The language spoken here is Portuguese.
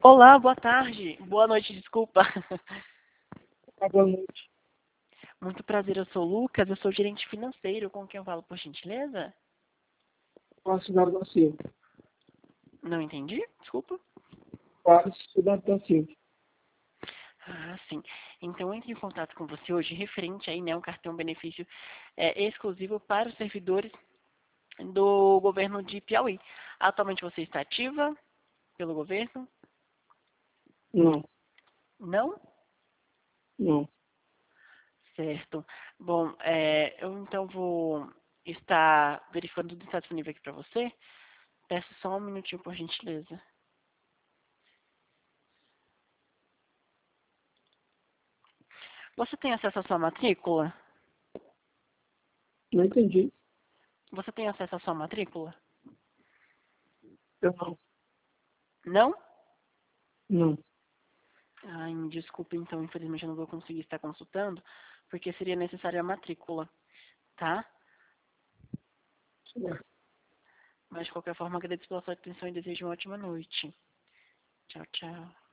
Olá, boa tarde. Boa noite, desculpa. Boa noite. Muito prazer, eu sou o Lucas, eu sou gerente financeiro. Com quem eu falo, por gentileza? Qual a cidade da Silva? Não entendi, desculpa. Qual a cidade da Silva? Ah, sim. Então, entre em contato com você hoje, referente aí, né, um cartão benefício exclusivo para os servidores do governo de Piauí. Atualmente você está ativa pelo governo? Não, Não? não. Certo. Bom, eu então vou estar verificando tudo que está disponível aqui para você. Peço só um minutinho, por gentileza. Você tem acesso à sua matrícula? Não entendi. Você tem acesso à sua matrícula? Eu não. Não? Não. Ai, me desculpe, então, infelizmente eu não vou conseguir estar consultando, porque seria necessária a matrícula, tá? Certo. Mas, de qualquer forma, agradeço pela sua atenção e desejo uma ótima noite. Tchau, tchau.